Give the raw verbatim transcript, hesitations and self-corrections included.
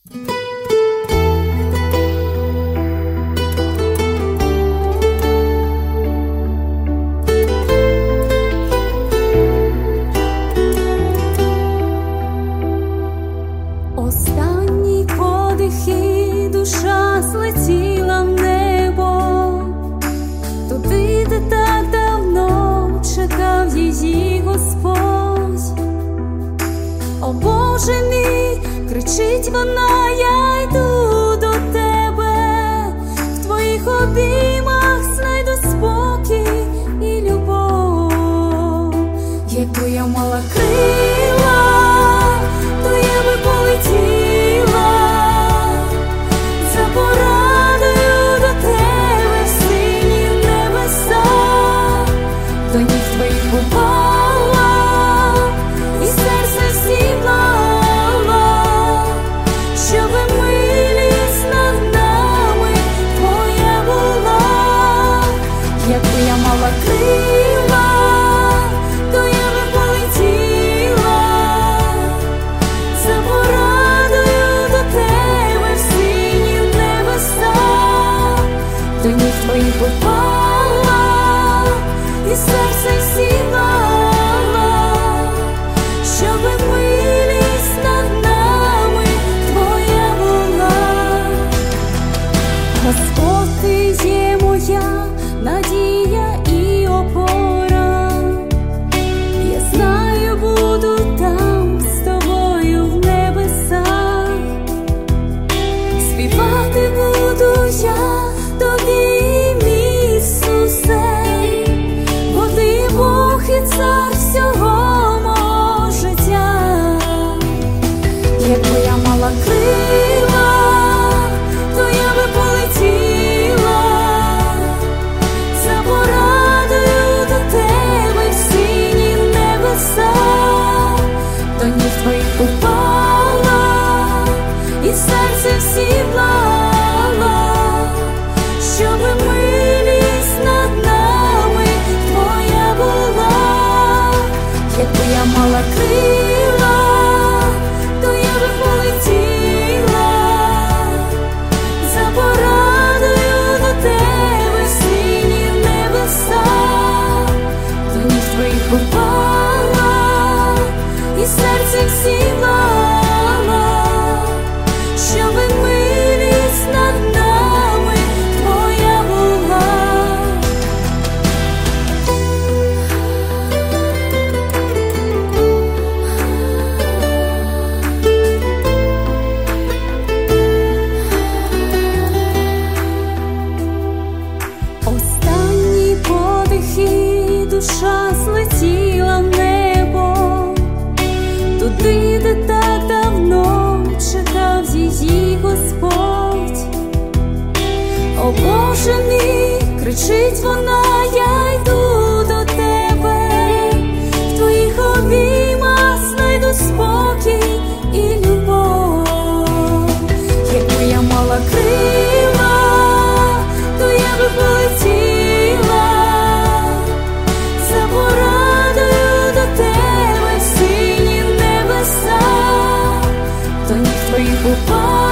Останній подих і душа злетіла в небо, туди, де так давно чекав її Господь. О Боже мій, кричить вона, я йду до тебе, в твоїх обіймах знайду спокій і любов. Якби я мала крила, то я би полетіла за порадою до тебе в сині небеса, до ніг твоїх упала і серце сідлала, щоби милість над нами твоя була. Якби я мала крила, то я би полетіла за порадою до тебе в сині небеса, до ніг твоїх упала і серце сідлала, щоби милість над нами твоя була. Господь, ти є моя надія і опора, я знаю, буду там з тобою в небесах, співати буду я тобі, мій Ісусе, бо ти Бог і цар всього мого життя. Якби я мала крила, то я би полетіла за порадою до тебе в сині небеса, до ніг твоїх упала і серце сідлала, щоби милість над нами твоя була. Якби я мала крила, то я би полетіла за порадою до тебе в сині небеса, до ніг твоїх упала і серце сідлала, щоби милість над нами твоя була. Останній подих і душа злетіла в небо, туди, де так давно чекав її Господь. О Боже мій, кричить вона, я йду до тебе, в твоїх обіймах знайду спокій і любов. Якби я мала крила, то я би полетіла за порадою до тебе в сині небеса, до ніг твоїх упала